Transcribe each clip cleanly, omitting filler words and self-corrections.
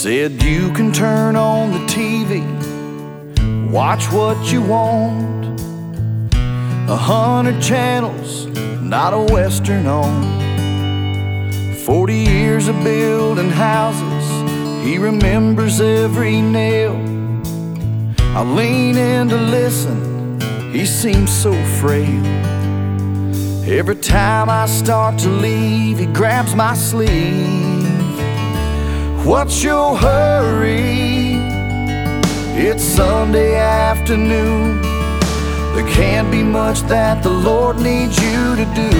Said you can turn on the TV, watch what you want. 100 channels, not a Western on. 40 years of building houses, he remembers every nail. I lean in to listen, he seems so frail. Every time I start to leave, he grabs my sleeve. What's your hurry? It's Sunday afternoon. There can't be much that the Lord needs you to do.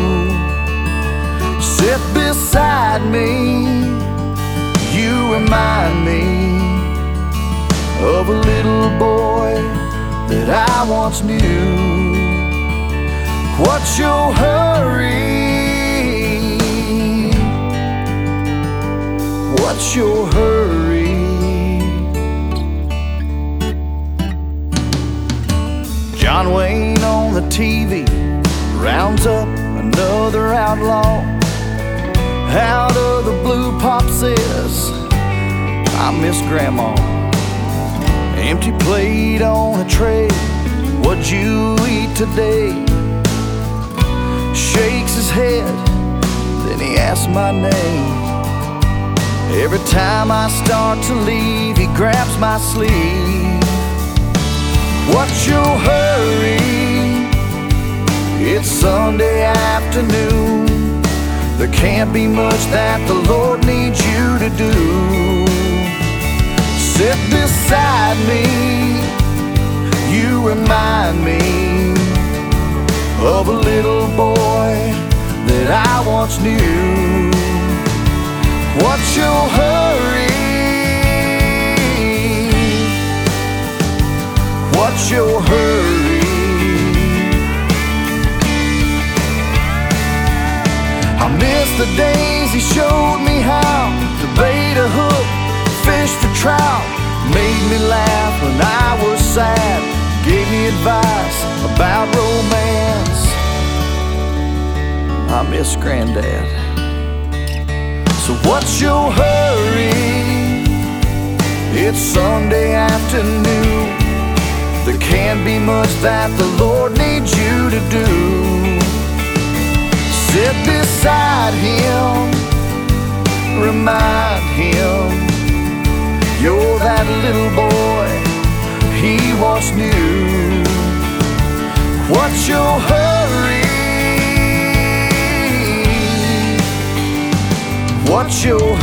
Sit beside me, you remind me of a little boy that I once knew. What's your hurry? What's your hurry? John Wayne on the TV rounds up another outlaw. Out of the blue, Pop says, I miss Grandma. Empty plate on a tray, what'd you eat today? Shakes his head, then he asks my name. Every time I start to leave, he grabs my sleeve. What's your hurry? It's Sunday afternoon. There can't be much that the Lord needs you to do. Sit beside me, you remind me of a little boy that I once knew. What's your hurry? What's your hurry? I miss the days he showed me how to bait a hook, fish for trout. Made me laugh when I was sad, gave me advice about romance. I miss Granddad. So what's your hurry? It's Sunday afternoon. There can't be much that the Lord needs you to do. Sit beside him, remind him you're that little boy he once knew. What's your hurry? What's your